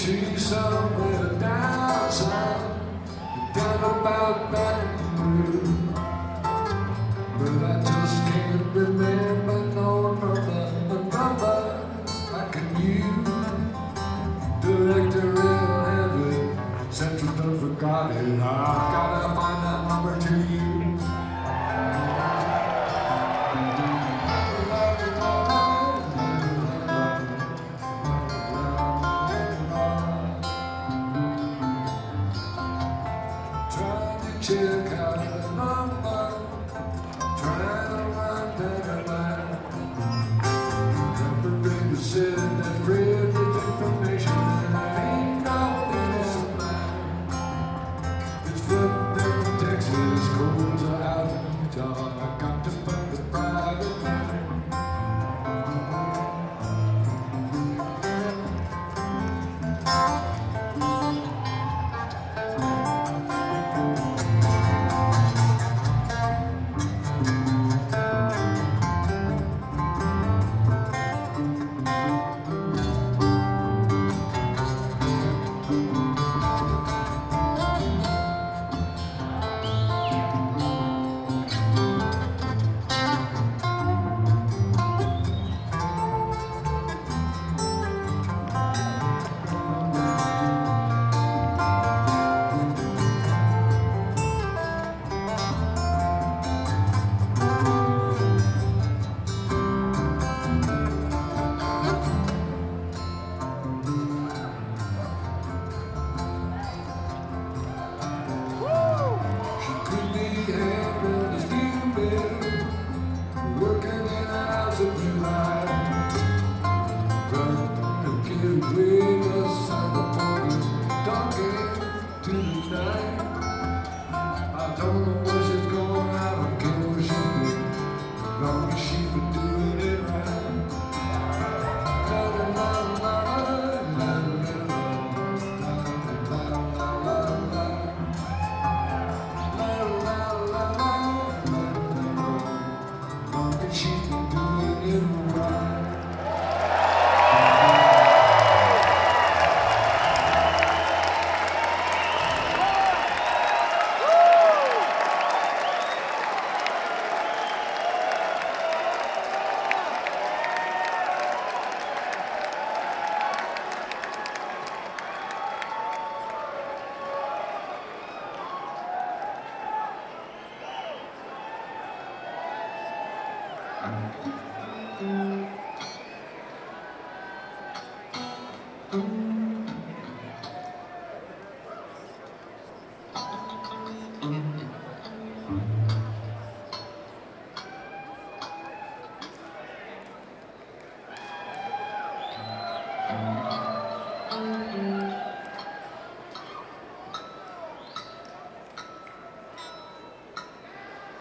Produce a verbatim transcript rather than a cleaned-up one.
tree somewhere down south, down about Baton Rouge. But I just can't remember no number, a number I can use. Director in heaven, Central done forgot it. I've gotta find that number to you. Check out the number, trying to run down a line. Everything was said that privileged information ain't no business of mine. It's flipped in Texas, schools are out in Utah. I got to find the private line. I don't know where she's going, I don't care where she's been, as long as she's been doing it right. La la la la la la la la, as long as she's been doing it right. Thank you.